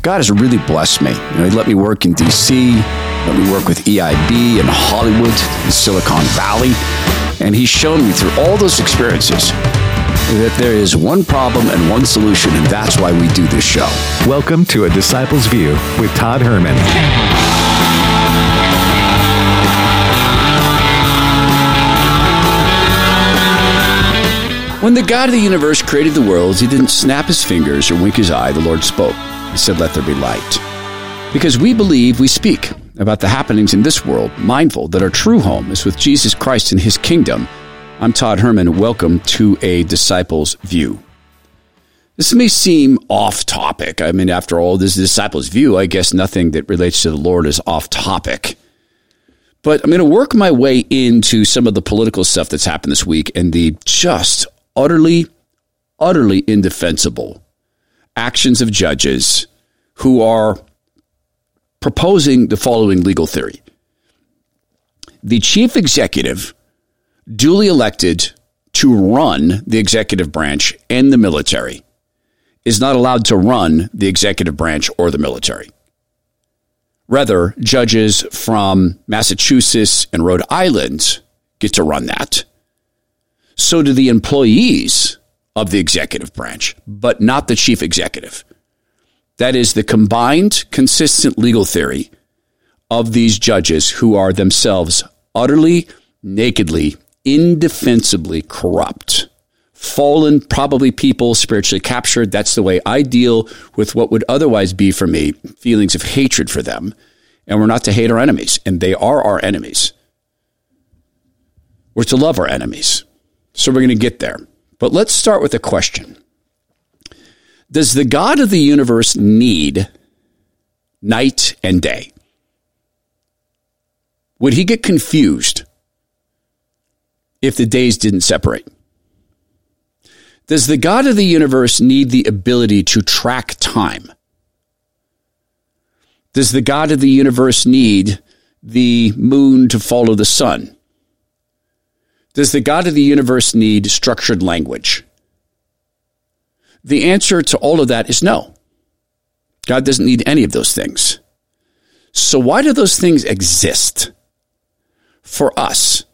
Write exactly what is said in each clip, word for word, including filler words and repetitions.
God has really blessed me. You know, he let me work in D C, let me work with E I B in Hollywood, in Silicon Valley, and he's shown me through all those experiences that there is one problem and one solution, and that's why we do this show. Welcome to A Disciple's View with Todd Herman. When the God of the universe created the worlds, he didn't snap his fingers or wink his eye. The Lord spoke. He said, "Let there be light." Because we believe we speak about the happenings in this world, mindful that our true home is with Jesus Christ and his kingdom. I'm Todd Herman. Welcome to A Disciple's View. This may seem off topic. I mean, after all, this is a disciple's view. I guess nothing that relates to the Lord is off topic. But I'm going to work my way into some of the political stuff that's happened this week and the just utterly, utterly indefensible actions of judges who are proposing the following legal theory. The chief executive, duly elected to run the executive branch and the military, is not allowed to run the executive branch or the military. Rather, judges from Massachusetts and Rhode Island get to run that. So do the employees of the executive branch, but not the chief executive. That is the combined, consistent legal theory of these judges who are themselves utterly, nakedly, indefensibly corrupt. Fallen, probably people spiritually captured. That's the way I deal with what would otherwise be, for me, feelings of hatred for them. And we're not to hate our enemies, and they are our enemies. We're to love our enemies. So we're going to get there. But let's start with a question. Does the God of the universe need night and day? Would he get confused if the days didn't separate? Does the God of the universe need the ability to track time? Does the God of the universe need the moon to follow the sun? Does the God of the universe need structured language? The answer to all of that is no. God doesn't need any of those things. So why do those things exist for us?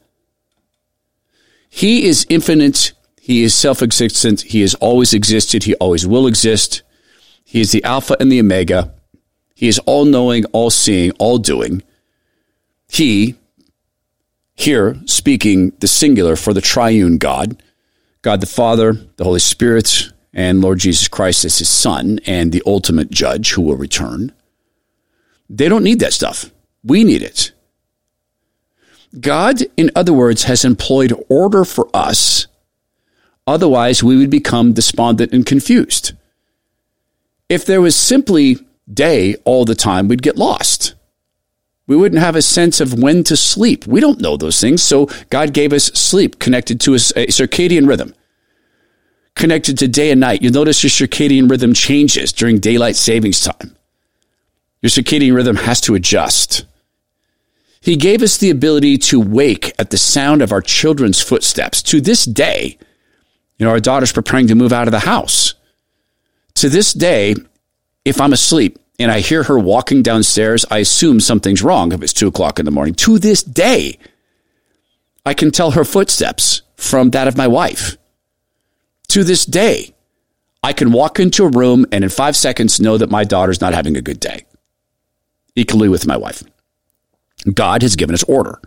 He is infinite. He is self-existent. He has always existed. He always will exist. He is the Alpha and the Omega. He is all-knowing, all-seeing, all-doing. He, here speaking the singular for the triune God, God the Father, the Holy Spirit, and Lord Jesus Christ as his Son, and the ultimate judge who will return. They don't need that stuff. We need it. God, in other words, has employed order for us. Otherwise, we would become despondent and confused. If there was simply day all the time, we'd get lost. We wouldn't have a sense of when to sleep. We don't know those things. So God gave us sleep connected to a, a circadian rhythm, connected to day and night. You'll notice your circadian rhythm changes during daylight savings time. Your circadian rhythm has to adjust. He gave us the ability to wake at the sound of our children's footsteps. To this day, you know, our daughter's preparing to move out of the house. To this day, if I'm asleep and I hear her walking downstairs, I assume something's wrong if it's two o'clock in the morning. To this day, I can tell her footsteps from that of my wife. To this day, I can walk into a room and in five seconds know that my daughter's not having a good day. Equally with my wife. God has given us order.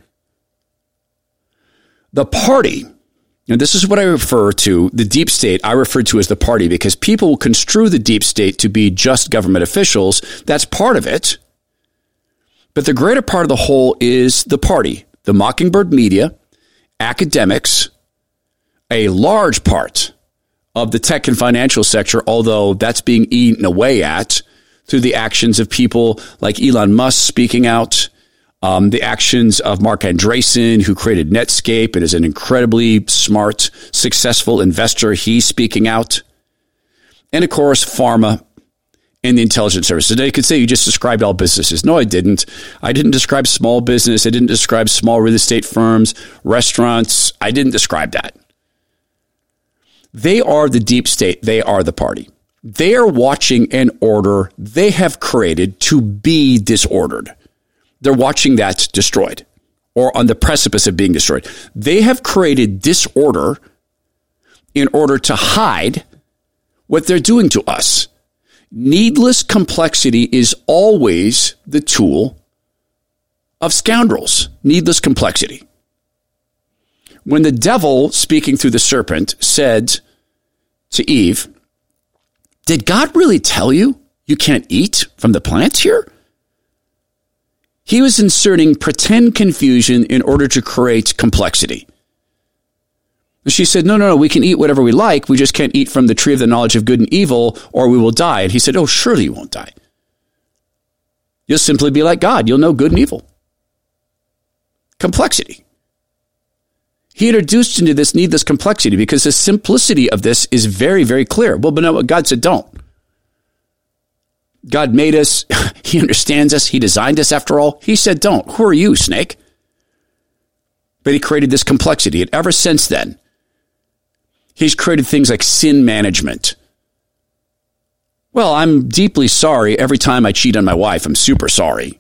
The party, and this is what I refer to, the deep state, I refer to as the party because people will construe the deep state to be just government officials. That's part of it. But the greater part of the whole is the party, the Mockingbird media, academics, a large part of the tech and financial sector, although that's being eaten away at through the actions of people like Elon Musk speaking out, Um, the actions of Mark Andreessen, who created Netscape and is an incredibly smart, successful investor. He's speaking out. And, of course, pharma and the intelligence services. Now, you could say you just described all businesses. No, I didn't. I didn't describe small business. I didn't describe small real estate firms, restaurants. I didn't describe that. They are the deep state. They are the party. They are watching an order they have created to be disordered. They're watching that destroyed or on the precipice of being destroyed. They have created disorder in order to hide what they're doing to us. Needless complexity is always the tool of scoundrels. Needless complexity. When the devil, speaking through the serpent, said to Eve, did God really tell you you can't eat from the plants here? He was inserting pretend confusion in order to create complexity. She said, no, no, no, we can eat whatever we like. We just can't eat from the tree of the knowledge of good and evil, or we will die. And he said, oh, surely you won't die. You'll simply be like God. You'll know good and evil. Complexity. He introduced into this needless complexity because the simplicity of this is very, very clear. Well, but no, God said don't. God made us. He understands us. He designed us after all. He said don't. Who are you, snake? But he created this complexity. And ever since then, he's created things like sin management. Well, I'm deeply sorry every time I cheat on my wife. I'm super sorry.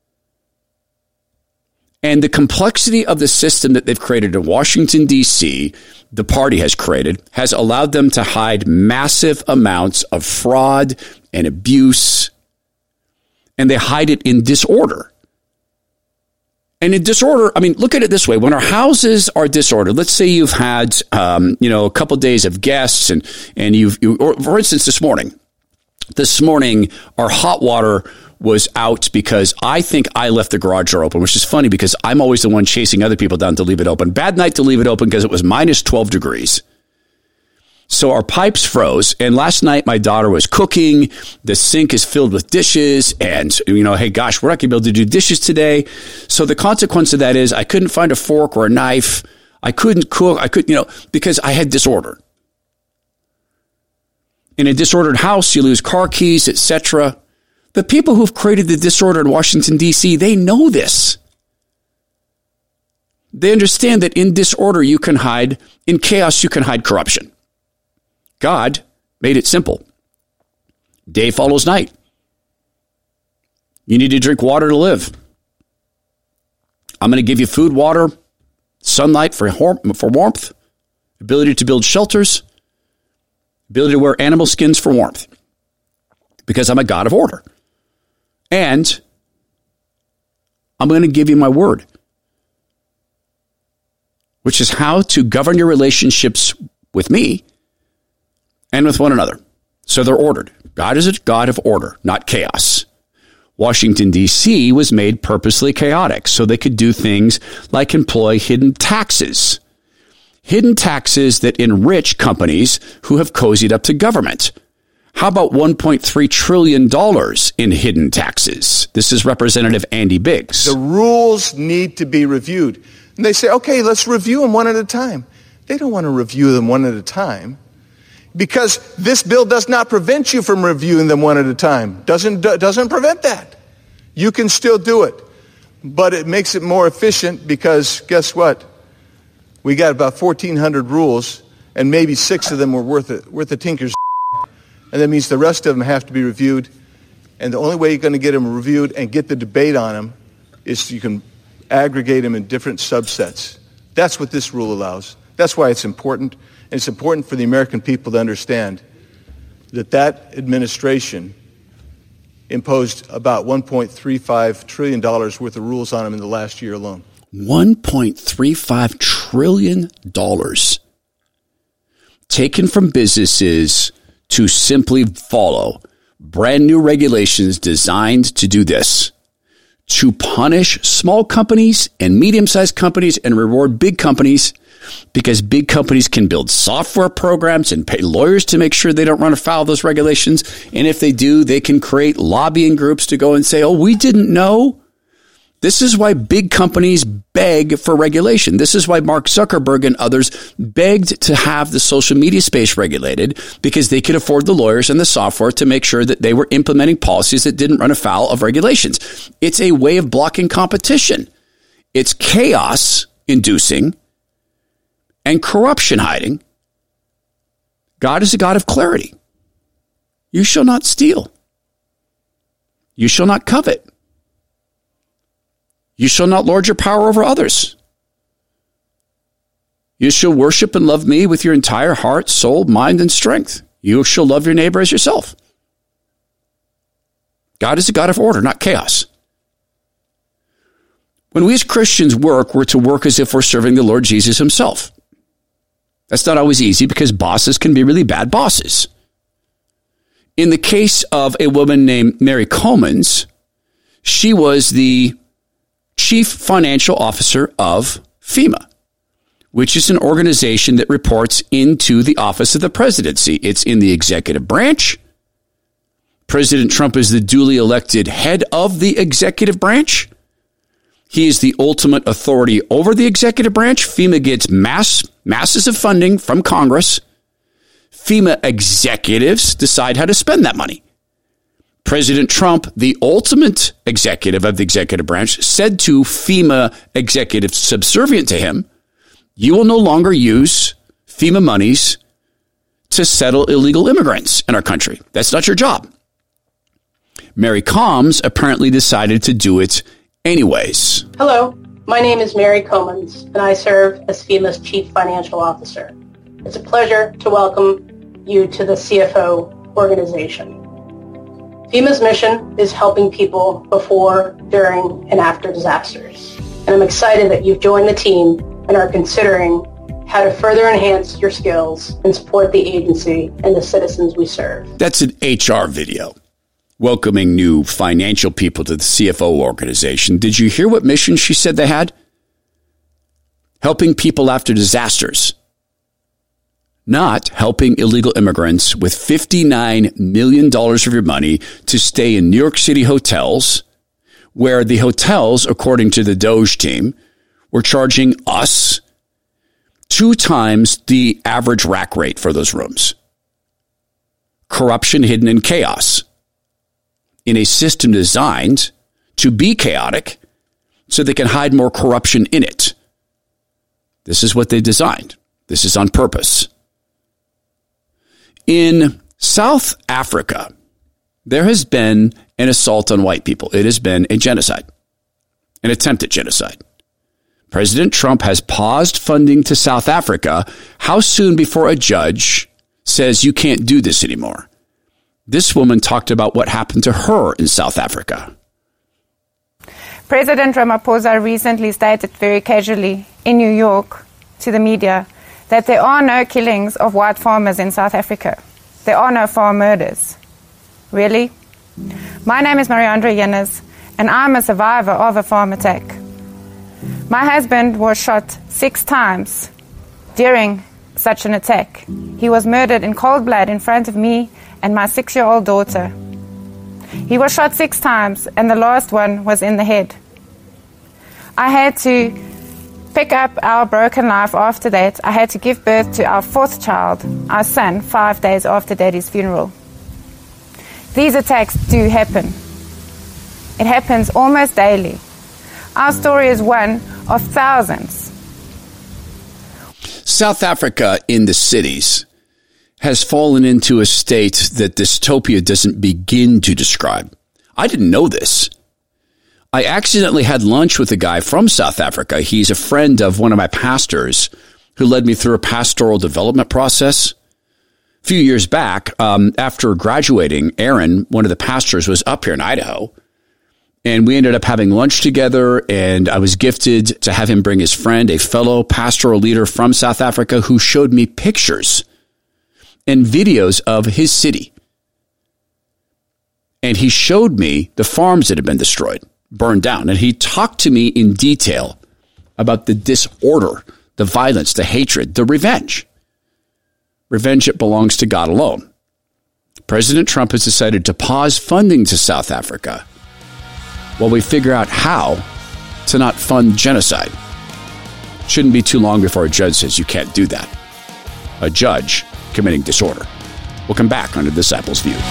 And the complexity of the system that they've created in Washington, D C, the party has created, has allowed them to hide massive amounts of fraud and abuse. And they hide it in disorder. And in disorder, I mean, look at it this way. When our houses are disordered, let's say you've had, um, you know, a couple of days of guests and, and you've, you, or for instance, this morning, this morning, our hot water was out because I think I left the garage door open, which is funny because I'm always the one chasing other people down to leave it open. Bad night to leave it open because it was minus twelve degrees. So our pipes froze. And last night, my daughter was cooking. The sink is filled with dishes. And, you know, hey, gosh, we're not going to be able to do dishes today. So the consequence of that is I couldn't find a fork or a knife. I couldn't cook. I couldn't, you know, because I had disorder. In a disordered house, you lose car keys, et cetera. The people who've created the disorder in Washington, D C, they know this. They understand that in disorder, you can hide, in chaos, you can hide corruption. God made it simple. Day follows night. You need to drink water to live. I'm going to give you food, water, sunlight for for warmth, ability to build shelters, ability to wear animal skins for warmth, because I'm a God of order. And I'm going to give you my word, which is how to govern your relationships with me and with one another. So they're ordered. God is a God of order, not chaos. Washington, D C was made purposely chaotic so they could do things like employ hidden taxes. Hidden taxes that enrich companies who have cozied up to government. How about one point three trillion dollars in hidden taxes? This is Representative Andy Biggs. The rules need to be reviewed. And they say, okay, let's review them one at a time. They don't want to review them one at a time because this bill does not prevent you from reviewing them one at a time. Doesn't, doesn't prevent that. You can still do it. But it makes it more efficient because guess what? We got about fourteen hundred rules and maybe six of them were worth a, worth a tinker's. And that means the rest of them have to be reviewed. And the only way you're going to get them reviewed and get the debate on them is you can aggregate them in different subsets. That's what this rule allows. That's why it's important. And it's important for the American people to understand that that administration imposed about one point three five trillion dollars worth of rules on them in the last year alone. one point three five trillion dollars taken from businesses to simply follow brand new regulations designed to do this, to punish small companies and medium-sized companies and reward big companies because big companies can build software programs and pay lawyers to make sure they don't run afoul of those regulations. And if they do, they can create lobbying groups to go and say, oh, we didn't know. This is why big companies beg for regulation. This is why Mark Zuckerberg and others begged to have the social media space regulated because they could afford the lawyers and the software to make sure that they were implementing policies that didn't run afoul of regulations. It's a way of blocking competition. It's chaos inducing and corruption hiding. God is a God of clarity. You shall not steal. You shall not covet. You shall not lord your power over others. You shall worship and love me with your entire heart, soul, mind, and strength. You shall love your neighbor as yourself. God is a God of order, not chaos. When we as Christians work, we're to work as if we're serving the Lord Jesus himself. That's not always easy because bosses can be really bad bosses. In the case of a woman named Mary Comans, she was the chief financial officer of FEMA, which is an organization that reports into the office of the presidency. It's in the executive branch. President Trump is the duly elected head of the executive branch. He is the ultimate authority over the executive branch. FEMA gets mass masses of funding from Congress. FEMA executives decide how to spend that money. President Trump, the ultimate executive of the executive branch, said to FEMA executives subservient to him, you will no longer use FEMA monies to settle illegal immigrants in our country. That's not your job. Mary Combs apparently decided to do it anyways. Hello, my name is Mary Comans, and I serve as FEMA's Chief Financial Officer. It's a pleasure to welcome you to the C F O organization. FEMA's mission is helping people before, during, and after disasters. And I'm excited that you've joined the team and are considering how to further enhance your skills and support the agency and the citizens we serve. That's an H R video welcoming new financial people to the C F O organization. Did you hear what mission she said they had? Helping people after disasters. Not helping illegal immigrants with fifty-nine million dollars of your money to stay in New York City hotels, where the hotels, according to the Doge team, were charging us two times the average rack rate for those rooms. Corruption hidden in chaos. In a system designed to be chaotic so they can hide more corruption in it. This is what they designed. This is on purpose. In South Africa, there has been an assault on white people. It has been a genocide, an attempted genocide. President Trump has paused funding to South Africa. How soon before a judge says you can't do this anymore? This woman talked about what happened to her in South Africa. President Ramaphosa recently stated very casually in New York to the media that there are no killings of white farmers in South Africa. There are no farm murders. Really? My name is Mariandra Yennes, and I'm a survivor of a farm attack. My husband was shot six times during such an attack. He was murdered in cold blood in front of me and my six-year-old daughter. He was shot six times, and the last one was in the head. I had to pick up our broken life after that. I had to give birth to our fourth child, our son, five days after Daddy's funeral. These attacks do happen. It happens almost daily. Our story is one of thousands. South Africa in the cities has fallen into a state that dystopia doesn't begin to describe. I didn't know this. I accidentally had lunch with a guy from South Africa. He's a friend of one of my pastors who led me through a pastoral development process. A few years back, um, after graduating, Aaron, one of the pastors, was up here in Idaho. And we ended up having lunch together, and I was gifted to have him bring his friend, a fellow pastoral leader from South Africa, who showed me pictures and videos of his city. And he showed me the farms that had been destroyed, burned down. And he talked to me in detail about the disorder, the violence, the hatred, the revenge. Revenge that belongs to God alone. President Trump has decided to pause funding to South Africa while we figure out how to not fund genocide. Shouldn't be too long before a judge says you can't do that. A judge committing disorder. We'll come back on The Disciples' View.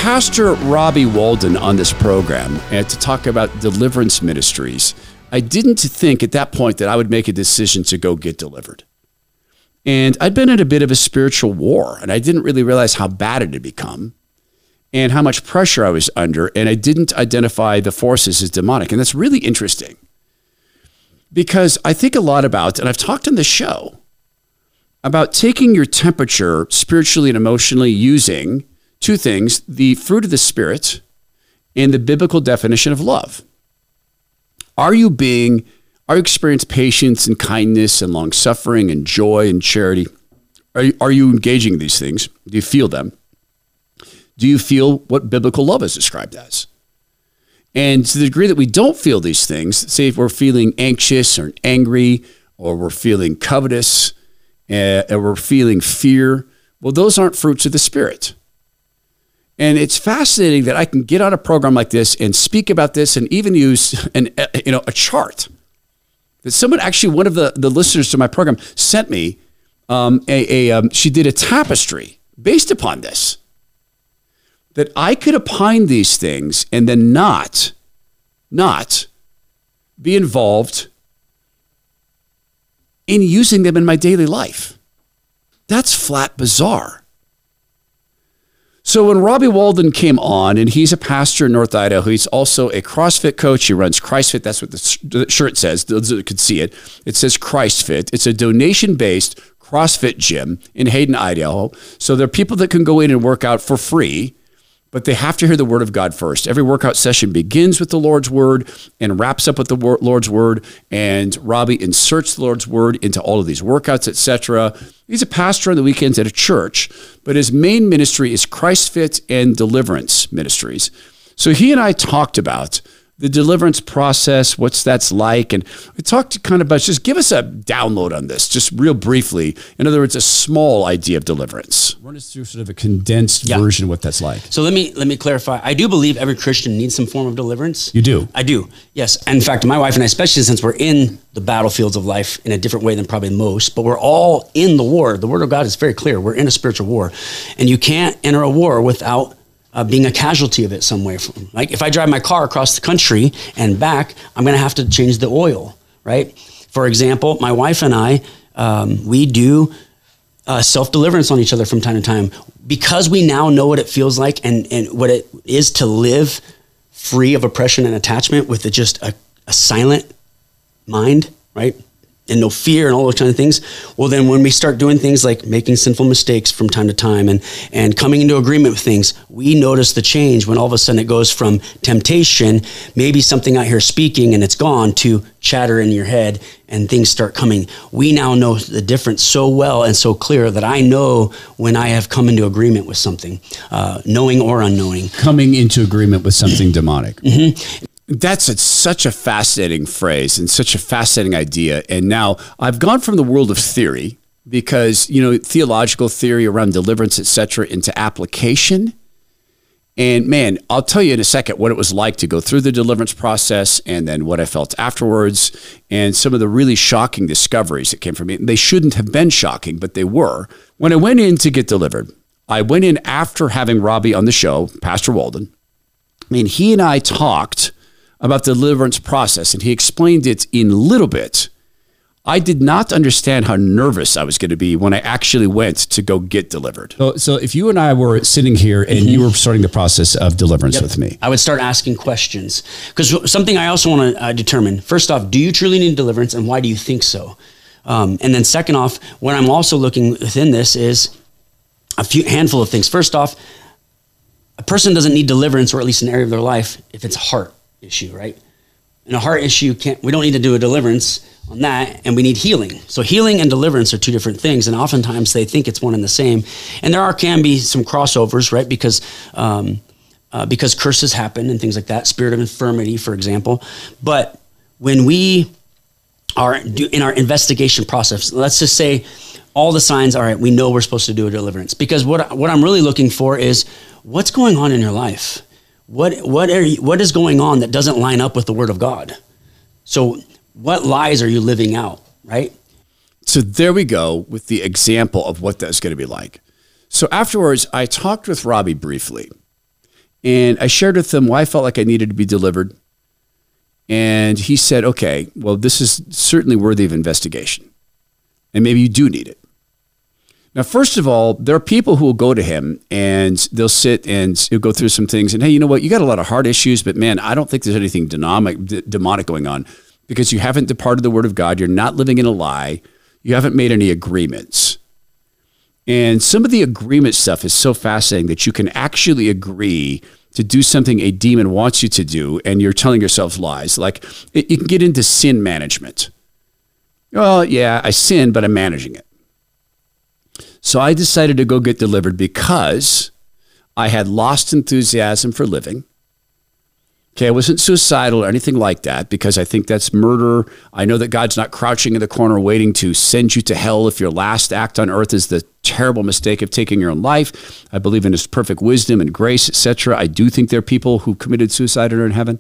Pastor Robbie Walden on this program and to talk about deliverance ministries, I didn't think at that point that I would make a decision to go get delivered. And I'd been in a bit of a spiritual war, and I didn't really realize how bad it had become and how much pressure I was under, and I didn't identify the forces as demonic. And that's really interesting because I think a lot about, and I've talked on the show, about taking your temperature spiritually and emotionally using two things, the fruit of the Spirit and the biblical definition of love. Are you being, are you experiencing patience and kindness and long suffering and joy and charity? Are you, are you engaging these things? Do you feel them? Do you feel what biblical love is described as? And to the degree that we don't feel these things, say if we're feeling anxious or angry, or we're feeling covetous, uh, or we're feeling fear, well, those aren't fruits of the Spirit. And it's fascinating that I can get on a program like this and speak about this and even use an, you know, a chart. That someone actually, one of the, the listeners to my program sent me, um, a, a um, she did a tapestry based upon this. That I could opine these things and then not, not be involved in using them in my daily life. That's flat bizarre. So when Robbie Walden came on, and he's a pastor in North Idaho, he's also a CrossFit coach. He runs CrossFit. That's what the shirt says. Those that could see it. It says CrossFit. It's a donation-based CrossFit gym in Hayden, Idaho. So there are people that can go in and work out for free, but they have to hear the word of God first. Every workout session begins with the Lord's word and wraps up with the Lord's word. And Robbie inserts the Lord's word into all of these workouts, et cetera. He's a pastor on the weekends at a church, but his main ministry is CrossFit and Deliverance Ministries. So he and I talked about the deliverance process, what's that's like. And we talked kind of about, just give us a download on this, just real briefly. In other words, a small idea of deliverance. Run us through sort of a condensed yeah. version of what that's like. So let me let me clarify. I do believe every Christian needs some form of deliverance. You do? I do, yes. In fact, my wife and I, especially since we're in the battlefields of life in a different way than probably most, but we're all in the war. The word of God is very clear. We're in a spiritual war. And you can't enter a war without Uh, being a casualty of it some way. From, like if I drive my car across the country and back, I'm going to have to change the oil, right? For example, my wife and I, um, we do uh, self-deliverance on each other from time to time because we now know what it feels like and, and what it is to live free of oppression and attachment with a, just a, a silent mind, right? And no fear and all those kind of things. Well, then when we start doing things like making sinful mistakes from time to time and, and coming into agreement with things, we notice the change when all of a sudden it goes from temptation, maybe something out here speaking and it's gone, to chatter in your head and things start coming. We now know the difference so well and so clear that I know when I have come into agreement with something, uh, knowing or unknowing. Coming into agreement with something demonic. Mm-hmm. That's a, such a fascinating phrase and such a fascinating idea. And now I've gone from the world of theory because, you know, theological theory around deliverance, et cetera, into application. And man, I'll tell you in a second what it was like to go through the deliverance process and then what I felt afterwards and some of the really shocking discoveries that came from me. They shouldn't have been shocking, but they were. When I went in to get delivered, I went in after having Robbie on the show, Pastor Walden. I mean, he and I talked about the deliverance process, and he explained it in a little bit. I did not understand how nervous I was going to be when I actually went to go get delivered. So, so if you and I were sitting here and mm-hmm. you were starting the process of deliverance yep. with me, I would start asking questions. Because something I also want to uh, determine, first off, do you truly need deliverance, and why do you think so? Um, and then second off, what I'm also looking within this is a few handful of things. First off, a person doesn't need deliverance, or at least an area of their life, if it's heart issue, right? And a heart issue, can't, we don't need to do a deliverance on that, and we need healing. So healing and deliverance are two different things, and oftentimes they think it's one and the same. And there are can be some crossovers, right? Because um, uh, because curses happen and things like that, spirit of infirmity, for example. But when we are do, in our investigation process, let's just say all the signs, all right, we know we're supposed to do a deliverance. Because what what I'm really looking for is what's going on in your life. What what are you, what is going on that doesn't line up with the Word of God? So what lies are you living out, right? So there we go with the example of what that's going to be like. So afterwards, I talked with Robbie briefly, And I shared with him why I felt like I needed to be delivered. And he said, okay, well, this is certainly worthy of investigation. And maybe you do need it. Now, first of all, there are people who will go to him and they'll sit and he'll go through some things. And hey, you know what? You got a lot of heart issues, but man, I don't think there's anything demonic, d- demonic going on because you haven't departed the word of God. You're not living in a lie. You haven't made any agreements. And some of the agreement stuff is so fascinating that you can actually agree to do something a demon wants you to do, and you're telling yourselves lies. Like, it, you can get into sin management. Well, yeah, I sinned, but I'm managing it. So I decided to go get delivered because I had lost enthusiasm for living. Okay, I wasn't suicidal or anything like that because I think that's murder. I know that God's not crouching in the corner waiting to send you to hell if your last act on earth is the terrible mistake of taking your own life. I believe in his perfect wisdom and grace, et cetera. I do think there are people who committed suicide and are in heaven.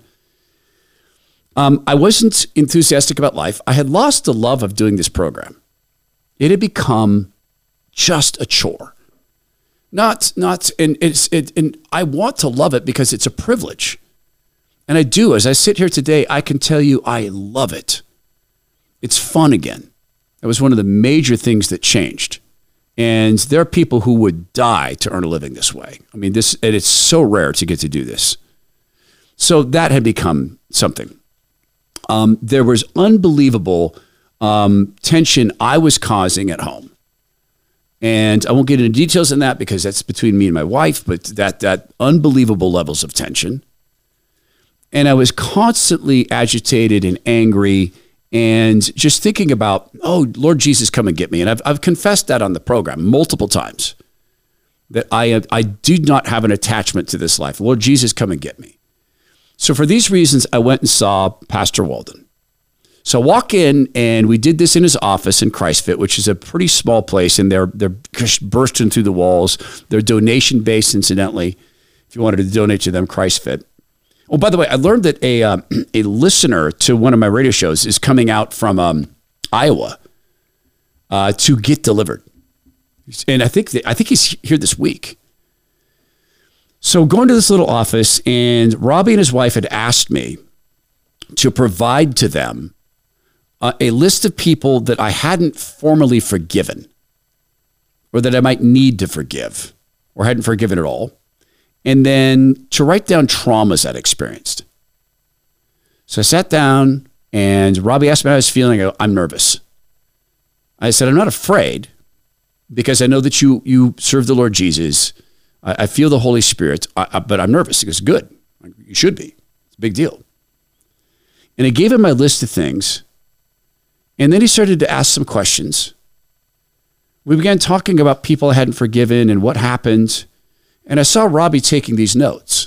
Um, I wasn't enthusiastic about life. I had lost the love of doing this program. It had become just a chore. Not, not, and it's, it, and I want to love it because it's a privilege. And I do. As I sit here today, I can tell you I love it. It's fun again. That was one of the major things that changed. And there are people who would die to earn a living this way. I mean, this, and it's so rare to get to do this. So that had become something. Um, there was unbelievable um, tension I was causing at home. And I won't get into details on that because that's between me and my wife, but that that unbelievable levels of tension. And I was constantly agitated and angry and just thinking about, oh, Lord Jesus, come and get me. And I've, I've confessed that on the program multiple times, that I, I do not have an attachment to this life. Lord Jesus, come and get me. So for these reasons, I went and saw Pastor Walden. So I walk in, and we did this in his office in Christfit, which is a pretty small place, and they're, they're bursting through the walls. They're donation-based, incidentally, if you wanted to donate to them, Christfit. Oh, by the way, I learned that a uh, a listener to one of my radio shows is coming out from um, Iowa uh, to get delivered, and I think that, I think he's here this week. So going to this little office, and Robbie and his wife had asked me to provide to them uh, a list of people that I hadn't formally forgiven, or that I might need to forgive, or hadn't forgiven at all. And then to write down traumas I'd experienced. So I sat down and Robbie asked me how I was feeling. I go, I'm nervous. I said, I'm not afraid because I know that you you serve the Lord Jesus. I, I feel the Holy Spirit, I, I, but I'm nervous. He goes, good. You should be. It's a big deal. And I gave him my list of things. And then he started to ask some questions. We began talking about people I hadn't forgiven and what happened. And I saw Robbie taking these notes.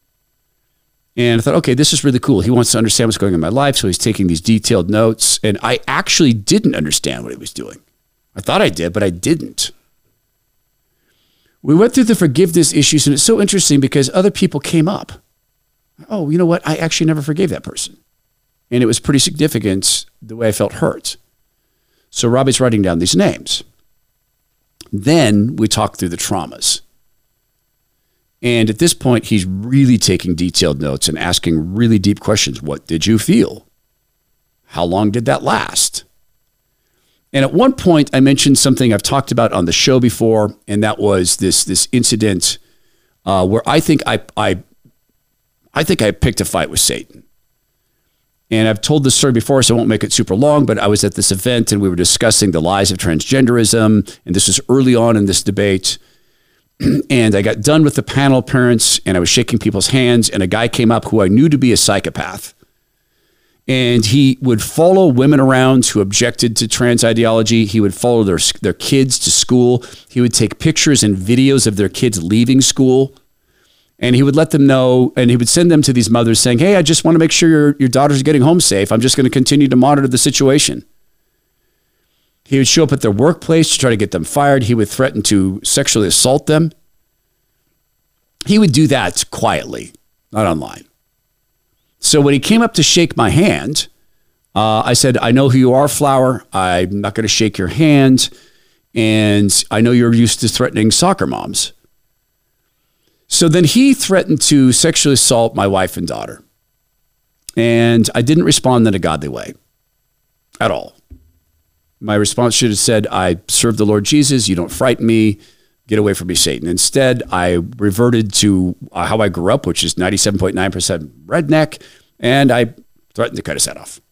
And I thought, okay, this is really cool. He wants to understand what's going on in my life, so he's taking these detailed notes. And I actually didn't understand what he was doing. I thought I did, but I didn't. We went through the forgiveness issues, and it's so interesting because other people came up. Oh, you know what? I actually never forgave that person. And it was pretty significant the way I felt hurt. So Robbie's writing down these names. Then we talked through the traumas. And at this point, he's really taking detailed notes and asking really deep questions. What did you feel? How long did that last? And at one point, I mentioned something I've talked about on the show before, and that was this this incident uh, where I think I, I I think I picked a fight with Satan. And I've told this story before, so I won't make it super long, but I was at this event, and we were discussing the lies of transgenderism, and this was early on in this debate. And I got done with the panel appearance, and I was shaking people's hands, and a guy came up who I knew to be a psychopath. And he would follow women around who objected to trans ideology. He would follow their, their kids to school. He would take pictures and videos of their kids leaving school. And he would let them know, and he would send them to these mothers saying, hey, I just want to make sure your, your daughters are getting home safe. I'm just going to continue to monitor the situation. He would show up at their workplace to try to get them fired. He would threaten to sexually assault them. He would do that quietly, not online. So when he came up to shake my hand, uh, I said, I know who you are, Flower. I'm not going to shake your hand. And I know you're used to threatening soccer moms. So then he threatened to sexually assault my wife and daughter. And I didn't respond in a godly way at all. My response should have said, I serve the Lord Jesus. You don't frighten me. Get away from me, Satan. Instead, I reverted to how I grew up, which is ninety-seven point nine percent redneck. And I threatened to cut his head off.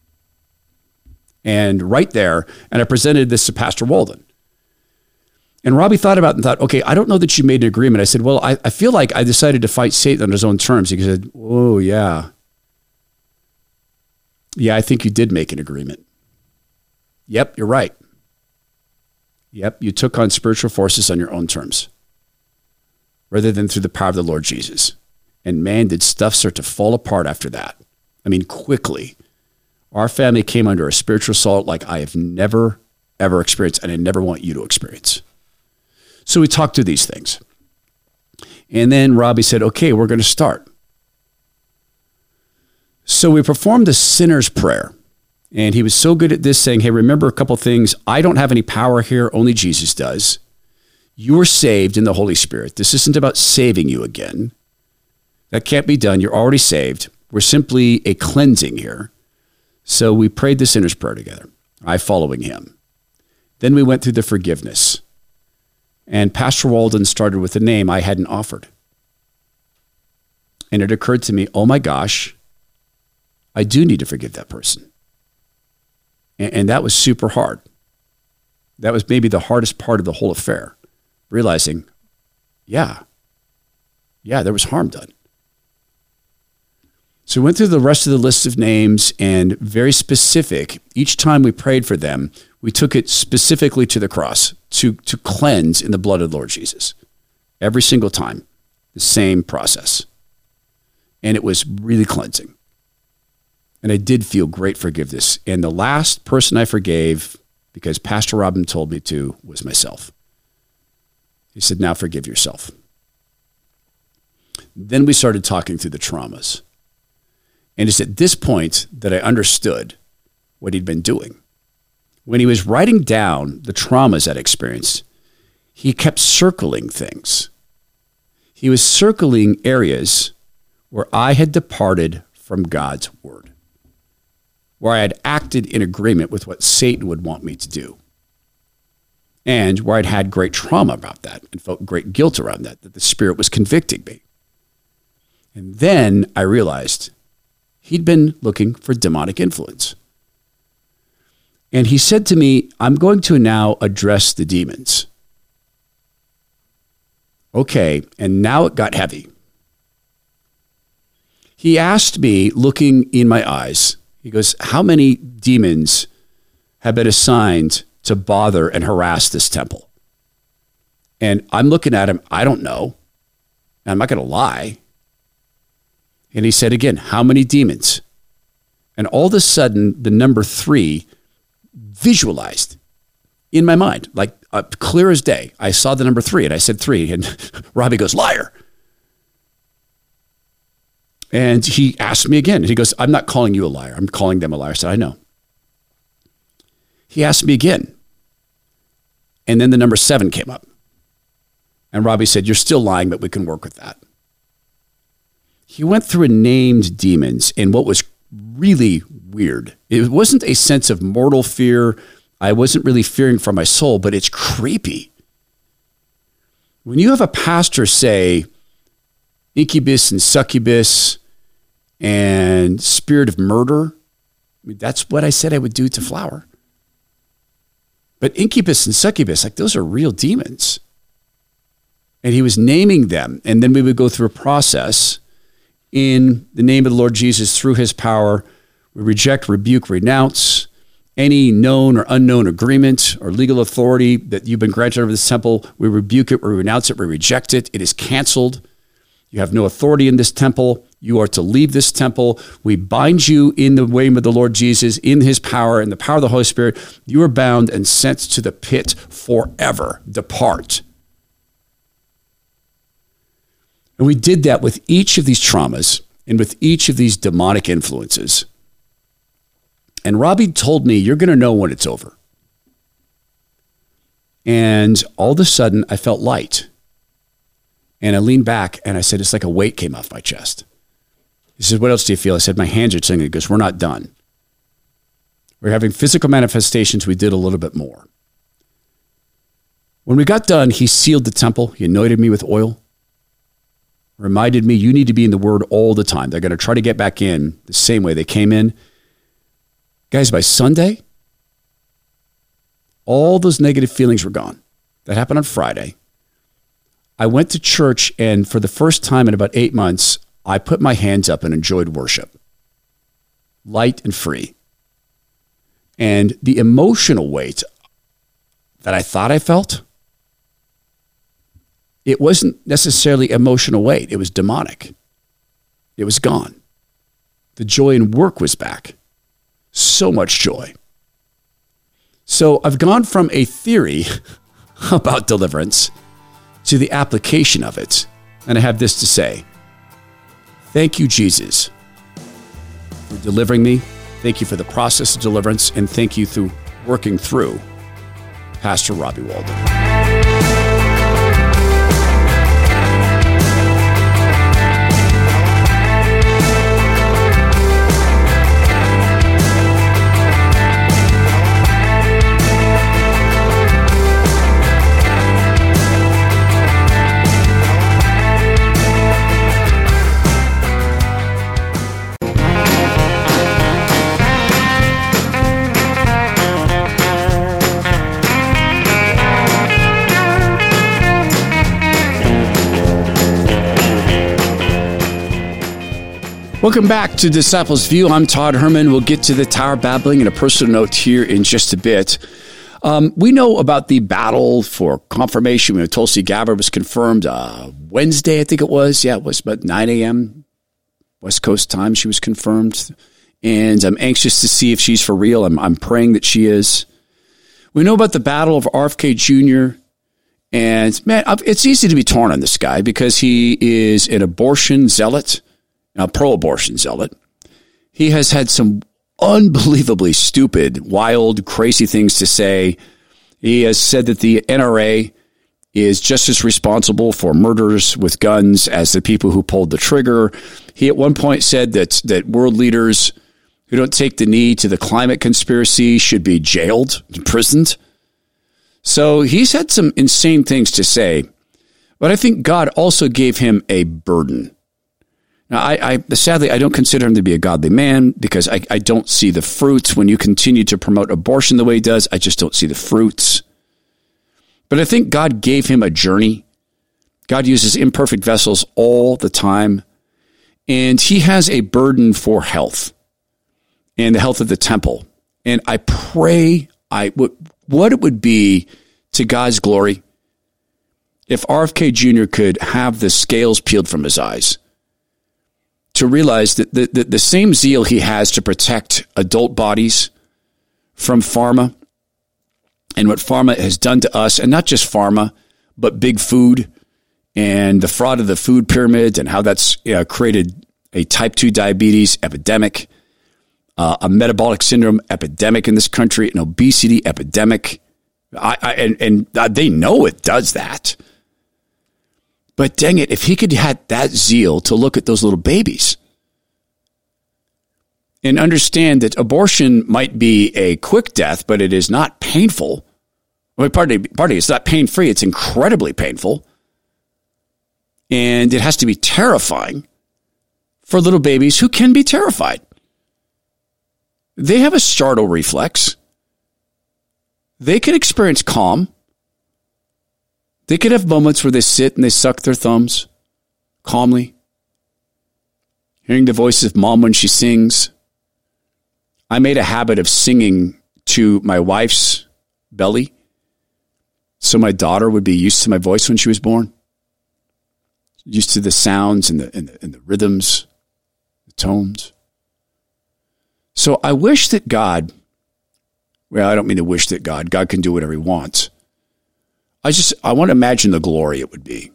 And right there, and I presented this to Pastor Walden. And Robbie thought about it and thought, okay, I don't know that you made an agreement. I said, well, I, I feel like I decided to fight Satan on his own terms. He said, oh, yeah. Yeah, I think you did make an agreement. Yep, you're right. Yep, you took on spiritual forces on your own terms rather than through the power of the Lord Jesus. And man, did stuff start to fall apart after that. I mean, quickly. Our family came under a spiritual assault like I have never, ever experienced, and I never want you to experience. So we talked through these things. And then Robbie said, okay, we're going to start. So we performed the sinner's prayer. And he was so good at this, saying, hey, remember a couple things. I don't have any power here. Only Jesus does. You are saved in the Holy Spirit. This isn't about saving you again. That can't be done. You're already saved. We're simply a cleansing here. So we prayed the sinner's prayer together, I following him. Then we went through the forgiveness. And Pastor Walden started with a name I hadn't offered. And it occurred to me, oh my gosh, I do need to forgive that person. And that was super hard. That was maybe the hardest part of the whole affair. Realizing, yeah, yeah, there was harm done. So we went through the rest of the list of names and very specific. Each time we prayed for them, we took it specifically to the cross to, to cleanse in the blood of the Lord Jesus. Every single time, the same process. And it was really cleansing. And I did feel great forgiveness. And the last person I forgave, because Pastor Robin told me to, was myself. He said, now forgive yourself. Then we started talking through the traumas. And it's at this point that I understood what he'd been doing. When he was writing down the traumas I'd experienced, he kept circling things. He was circling areas where I had departed from God's word, where I had acted in agreement with what Satan would want me to do, and where I'd had great trauma about that and felt great guilt around that, that the Spirit was convicting me. And then I realized he'd been looking for demonic influence. And he said to me, I'm going to now address the demons. Okay, and now it got heavy. He asked me, looking in my eyes, he goes, how many demons have been assigned to bother and harass this temple? And I'm looking at him, I don't know. And I'm not going to lie. And he said again, how many demons? And all of a sudden, the number three visualized in my mind, like uh, clear as day. I saw the number three and I said three. And Robbie goes, liar. And he asked me again. And he goes, I'm not calling you a liar. I'm calling them a liar. I said, I know. He asked me again. And then the number seven came up. And Robbie said, you're still lying, but we can work with that. He went through and named demons. And what was really weird, it wasn't a sense of mortal fear. I wasn't really fearing for my soul, but it's creepy. When you have a pastor say incubus and succubus and spirit of murder, I mean, that's what I said I would do to Flower. But incubus and succubus, like those are real demons. And he was naming them. And then we would go through a process in the name of the Lord Jesus through his power. We reject, rebuke, renounce any known or unknown agreement or legal authority that you've been granted over this temple. We rebuke it, we renounce it, we reject it. It is canceled. You have no authority in this temple. You are to leave this temple. We bind you in the name of the Lord Jesus, in his power, in the power of the Holy Spirit. You are bound and sent to the pit forever. Depart. And we did that with each of these traumas and with each of these demonic influences. And Robbie told me, you're going to know when it's over. And all of a sudden, I felt light. And I leaned back and I said, it's like a weight came off my chest. He said, what else do you feel? I said, my hands are tingling. He goes, we're not done. We're having physical manifestations. We did a little bit more. When we got done, he sealed the temple. He anointed me with oil. Reminded me, you need to be in the Word all the time. They're going to try to get back in the same way they came in. Guys, by Sunday, all those negative feelings were gone. That happened on Friday. I went to church, and for the first time in about eight months, I put my hands up and enjoyed worship. Light and free. And the emotional weight that I thought I felt, it wasn't necessarily emotional weight. It was demonic. It was gone. The joy in work was back. So much joy. So I've gone from a theory about deliverance to the application of it. And I have this to say. Thank you, Jesus, for delivering me. Thank you for the process of deliverance. And thank you through working through Pastor Robbie Walden. Welcome back to Disciples View. I'm Todd Herman. We'll get to the Tower Babbling and a personal note here in just a bit. Um, we know about the battle for confirmation when Tulsi Gabbard was confirmed uh, Wednesday, I think it was. Yeah, it was about nine a.m. West Coast time. She was confirmed. And I'm anxious to see if she's for real. I'm, I'm praying that she is. We know about the battle of R F K Junior And, man, it's easy to be torn on this guy because he is an abortion zealot. A pro-abortion zealot. He has had some unbelievably stupid, wild, crazy things to say. He has said that the N R A is just as responsible for murders with guns as the people who pulled the trigger. He at one point said that that world leaders who don't take the knee to the climate conspiracy should be jailed, imprisoned. So he's had some insane things to say. But I think God also gave him a burden. Now, I, I sadly, I don't consider him to be a godly man because I, I don't see the fruits. When you continue to promote abortion the way he does, I just don't see the fruits. But I think God gave him a journey. God uses imperfect vessels all the time. And he has a burden for health and the health of the temple. And I pray I would, what it would be to God's glory if R F K Junior could have the scales peeled from his eyes, to realize that the, the, the same zeal he has to protect adult bodies from pharma and what pharma has done to us, and not just pharma, but big food and the fraud of the food pyramid and how that's you know, created a type two diabetes epidemic, uh, a metabolic syndrome epidemic in this country, an obesity epidemic. I, I, and, and they know it does that. But dang it, if he could have that zeal to look at those little babies and understand that abortion might be a quick death, but it is not painful. Well, pardon me, pardon me, it's not pain-free. It's incredibly painful. And it has to be terrifying for little babies who can be terrified. They have a startle reflex. They can experience calm. They could have moments where they sit and they suck their thumbs calmly, hearing the voice of mom when she sings. I made a habit of singing to my wife's belly so my daughter would be used to my voice when she was born, used to the sounds and the, and the, and the rhythms, the tones. So I wish that God, well, I don't mean to wish that God, God can do whatever he wants. I just, I want to imagine the glory it would be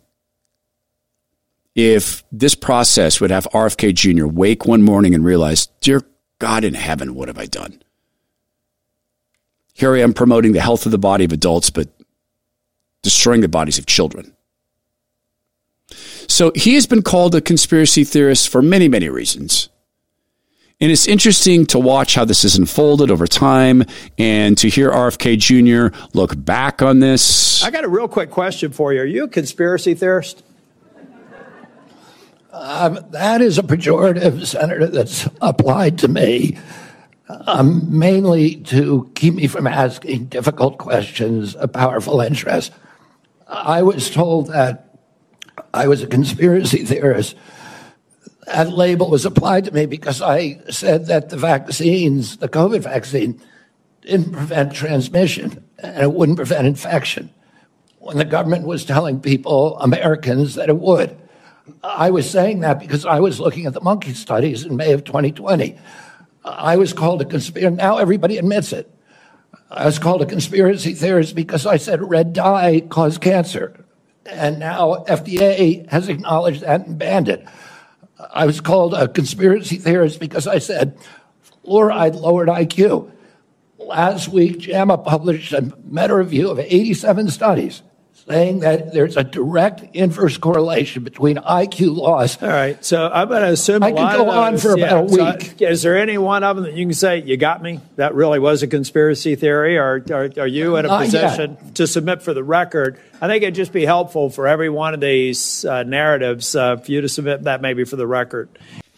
if this process would have R F K Junior wake one morning and realize, dear God in heaven, what have I done? Here I am promoting the health of the body of adults, but destroying the bodies of children. So he has been called a conspiracy theorist for many, many reasons. And it's interesting to watch how this has unfolded over time and to hear R F K Junior look back on this. I got a real quick question for you. Are you a conspiracy theorist? Um, that is a pejorative, Senator, that's applied to me, um, mainly to keep me from asking difficult questions of powerful interests. I was told that I was a conspiracy theorist. That label was applied to me because I said that the vaccines, the COVID vaccine, didn't prevent transmission and it wouldn't prevent infection, when the government was telling people, Americans, that it would. I was saying that because I was looking at the monkey studies in May of twenty twenty. I was called a conspiracy. Now everybody admits it. I was called a conspiracy theorist because I said red dye caused cancer. And now F D A has acknowledged that and banned it. I was called a conspiracy theorist because I said fluoride lowered I Q. Last week, JAMA published a meta-review of eighty-seven studies saying that there's a direct inverse correlation between I Q loss. All right, so I'm going to assume a I lot could go of on those, for yeah, about a so week. is there any one of them that you can say, you got me? That really was a conspiracy theory? Or are, are you in a Not position yet. to submit for the record? I think it'd just be helpful for every one of these uh, narratives uh, for you to submit that maybe for the record.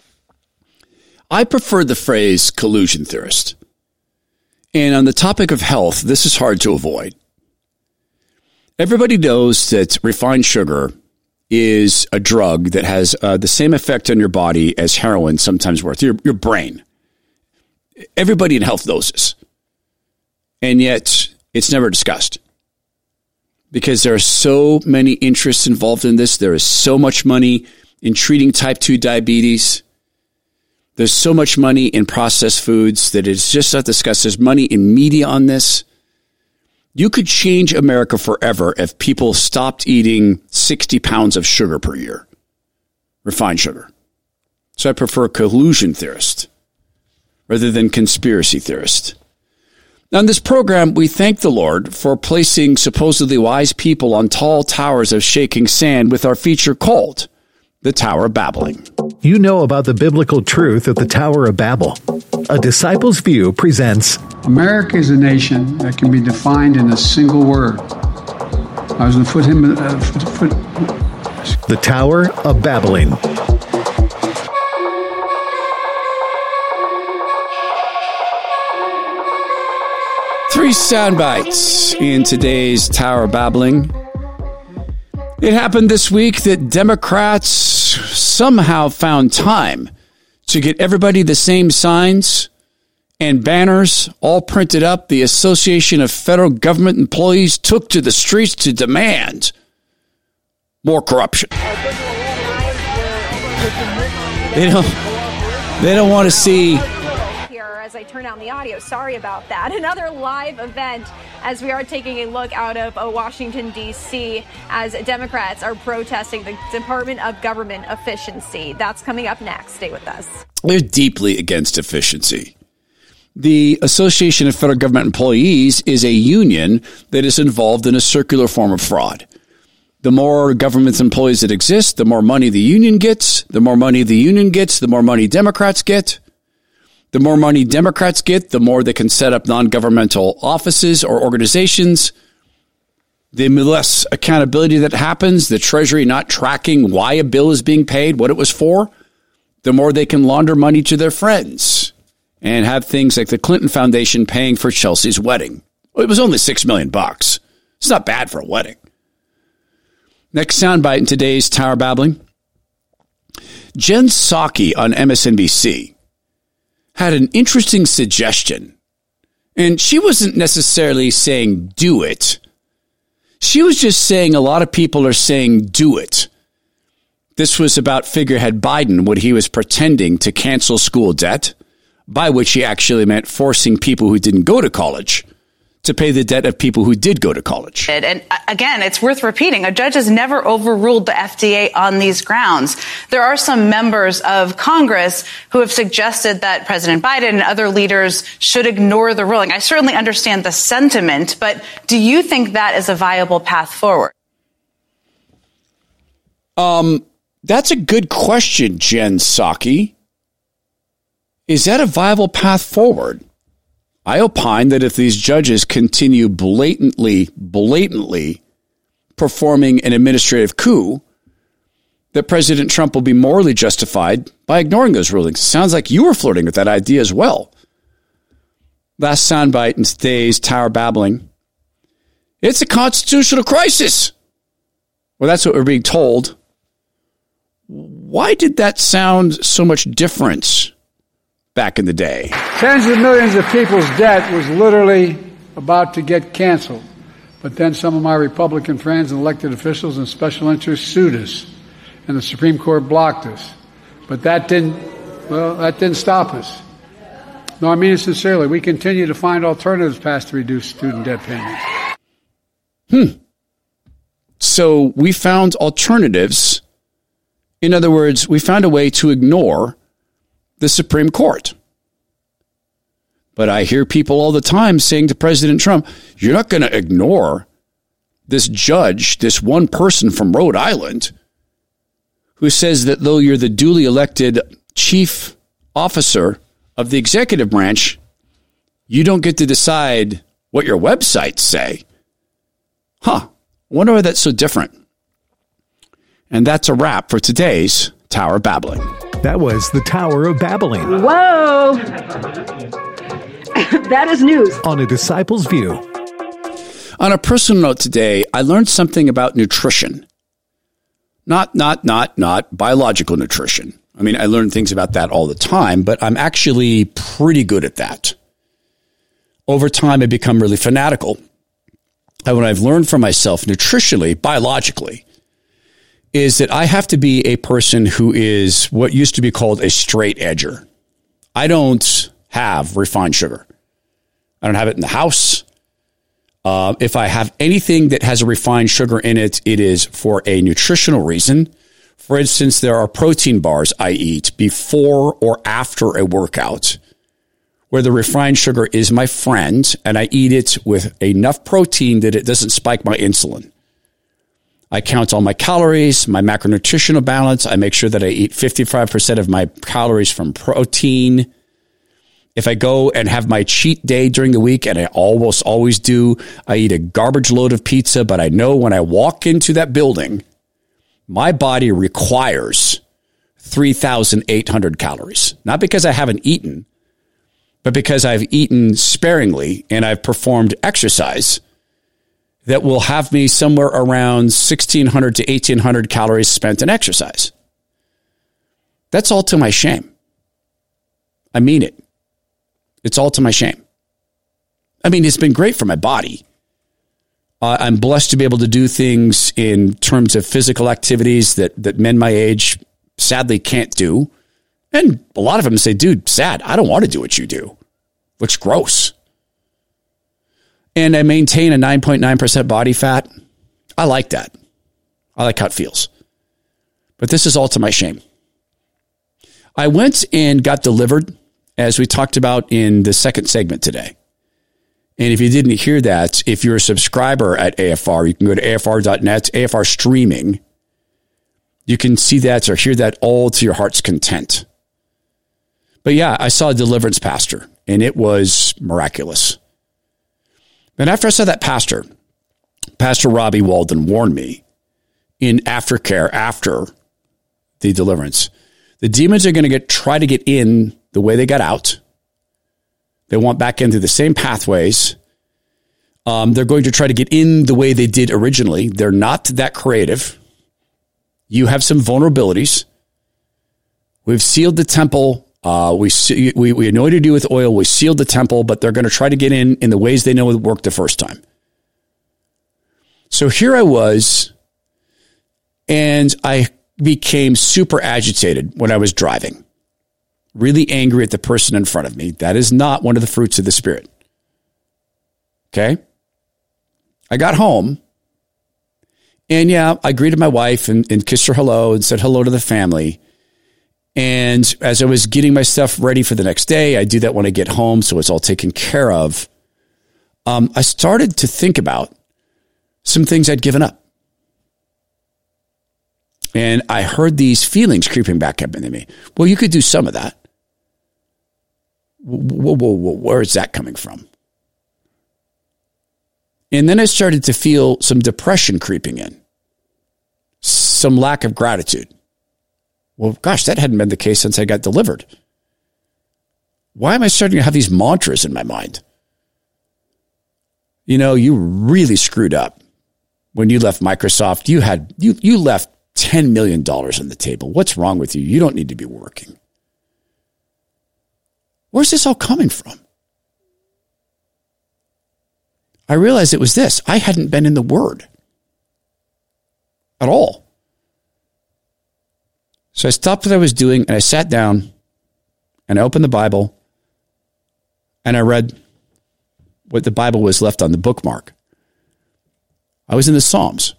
I prefer the phrase collusion theorist. And on the topic of health, this is hard to avoid. Everybody knows that refined sugar is a drug that has uh, the same effect on your body as heroin sometimes worth, your, your brain. Everybody in health knows this. And yet it's never discussed. Because there are so many interests involved in this. There is so much money in treating type two diabetes. There's so much money in processed foods that it's just not discussed. There's money in media on this. You could change America forever if people stopped eating sixty pounds of sugar per year, refined sugar. So I prefer collusion theorist rather than conspiracy theorist. Now, in this program, we thank the Lord for placing supposedly wise people on tall towers of shaking sand with our feature called The Tower of Babbling. You know about the biblical truth of the Tower of Babel. A Disciple's View presents America is a nation that can be defined in a single word. I was going to put him uh, foot, foot. The Tower of Babbling. Three sound bites in today's Tower of Babbling. It happened this week that Democrats somehow found time to get everybody the same signs and banners all printed up. The Association of Federal Government Employees took to the streets to demand more corruption. They don't, they don't want to see... As I turn down the audio, sorry about that. Another live event as we are taking a look out of uh, Washington, D C as Democrats are protesting the Department of Government efficiency. That's coming up next. Stay with us. They're deeply against efficiency. The Association of Federal Government Employees is a union that is involved in a circular form of fraud. The more government employees that exist, the more money the union gets. The more money the union gets, the more money Democrats get. The more money Democrats get, the more they can set up non-governmental offices or organizations. The less accountability that happens, the Treasury not tracking why a bill is being paid, what it was for, the more they can launder money to their friends and have things like the Clinton Foundation paying for Chelsea's wedding. Well, it was only six million bucks. It's not bad for a wedding. Next soundbite in today's Tower Babbling. Jen Psaki on M S N B C had an interesting suggestion. And she wasn't necessarily saying do it. She was just saying a lot of people are saying do it. This was about figurehead Biden when he was pretending to cancel school debt, by which he actually meant forcing people who didn't go to college to pay the debt of people who did go to college. And again, it's worth repeating, a judge has never overruled the F D A on these grounds. There are some members of Congress who have suggested that President Biden and other leaders should ignore the ruling. I certainly understand the sentiment, but do you think that is a viable path forward? Um, that's a good question, Jen Psaki. Is that a viable path forward? I opine that if these judges continue blatantly, blatantly performing an administrative coup, that President Trump will be morally justified by ignoring those rulings. Sounds like you were flirting with that idea as well. Last soundbite in today's Tower Babbling. It's a constitutional crisis. Well, that's what we're being told. Why did that sound so much different back in the day? Tens of millions of people's debt was literally about to get canceled. But then some of my Republican friends and elected officials and special interests sued us, and the Supreme Court blocked us. But that didn't, well, that didn't stop us. No, I mean it sincerely. We continue to find alternatives past the reduced student debt payments. Hmm. So we found alternatives. In other words, we found a way to ignore the Supreme Court. But I hear people all the time saying to President Trump, you're not going to ignore this judge, this one person from Rhode Island, who says that though you're the duly elected chief officer of the executive branch, you don't get to decide what your websites say. Huh. I wonder why that's so different. And that's a wrap for today's Tower Babbling. That was the Tower of Babbling. Whoa! That is news. On A Disciple's View. On a personal note today, I learned something about nutrition. Not, not, not, not biological nutrition. I mean, I learn things about that all the time, but I'm actually pretty good at that. Over time, I've become really fanatical. And what I've learned for myself nutritionally, biologically, is that I have to be a person who is what used to be called a straight edger. I don't have refined sugar. I don't have it in the house. Uh, if I have anything that has a refined sugar in it, it is for a nutritional reason. For instance, there are protein bars I eat before or after a workout where the refined sugar is my friend, and I eat it with enough protein that it doesn't spike my insulin. I count all my calories, my macronutritional balance. I make sure that I eat fifty-five percent of my calories from protein. If I go and have my cheat day during the week, and I almost always do, I eat a garbage load of pizza, but I know when I walk into that building, my body requires three thousand eight hundred calories. Not because I haven't eaten, but because I've eaten sparingly and I've performed exercise that will have me somewhere around sixteen hundred to eighteen hundred calories spent in exercise. That's all to my shame. I mean it. It's all to my shame. I mean, it's been great for my body. Uh, I'm blessed to be able to do things in terms of physical activities that, that men my age sadly can't do. And a lot of them say, dude, sad, I don't want to do what you do. Looks gross. And I maintain a nine point nine percent body fat. I like that. I like how it feels. But this is all to my shame. I went and got delivered, as we talked about in the second segment today. And if you didn't hear that, if you're a subscriber at A F R, you can go to A F R dot net, A F R streaming. You can see that or hear that all to your heart's content. But yeah, I saw a deliverance pastor, and it was miraculous. And after I saw that pastor, Pastor Robbie Walden warned me in aftercare after the deliverance, the demons are going to get try to get in the way they got out. They want back into the same pathways. Um, they're going to try to get in the way they did originally. They're not that creative. You have some vulnerabilities. We've sealed the temple. Uh, we, we we anointed you with oil. We sealed the temple, but they're going to try to get in in the ways they know would work the first time. So here I was, and I became super agitated when I was driving. Really angry at the person in front of me. That is not one of the fruits of the Spirit. Okay? I got home, and yeah, I greeted my wife and, and kissed her hello and said hello to the family. And as I was getting my stuff ready for the next day, I do that when I get home, so it's all taken care of. Um, I started to think about some things I'd given up. And I heard these feelings creeping back up into me. Well, you could do some of that. Whoa, whoa, whoa, where is that coming from? And then I started to feel some depression creeping in, some lack of gratitude. Well, gosh, that hadn't been the case since I got delivered. Why am I starting to have these mantras in my mind? You know, you really screwed up when you left Microsoft. You had you you left ten million dollars on the table. What's wrong with you? You don't need to be working. Where's this all coming from? I realized it was this. I hadn't been in the Word at all. So I stopped what I was doing and I sat down and I opened the Bible and I read what the Bible was left on the bookmark. I was in the Psalms.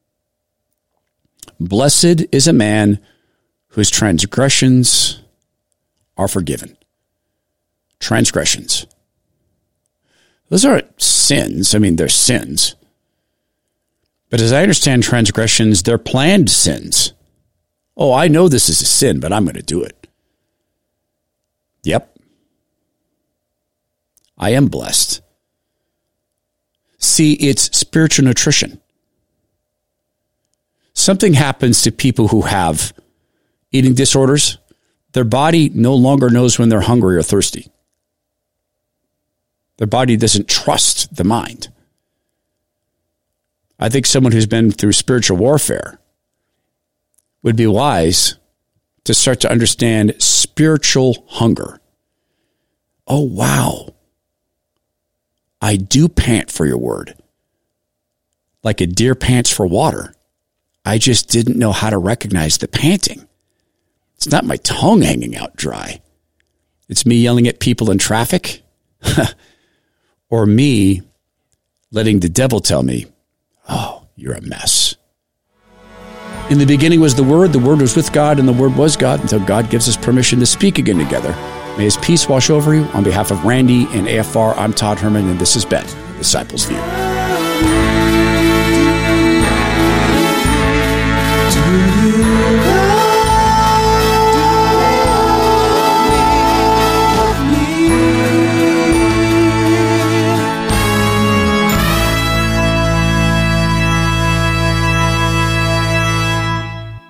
Blessed is a man whose transgressions are forgiven. Transgressions. Those aren't sins. I mean, they're sins. But as I understand transgressions, they're planned sins. Oh, I know this is a sin, but I'm going to do it. Yep. I am blessed. See, it's spiritual nutrition. Something happens to people who have eating disorders. Their body no longer knows when they're hungry or thirsty. Their body doesn't trust the mind. I think someone who's been through spiritual warfare would be wise to start to understand spiritual hunger. Oh, wow. I do pant for your word. Like a deer pants for water. I just didn't know how to recognize the panting. It's not my tongue hanging out dry. It's me yelling at people in traffic. Or me letting the devil tell me, oh, you're a mess. In the beginning was the Word, the Word was with God, and the Word was God until God gives us permission to speak again together. May His peace wash over you. On behalf of Randy and A F R, I'm Todd Herman, and this has been Disciples View. Do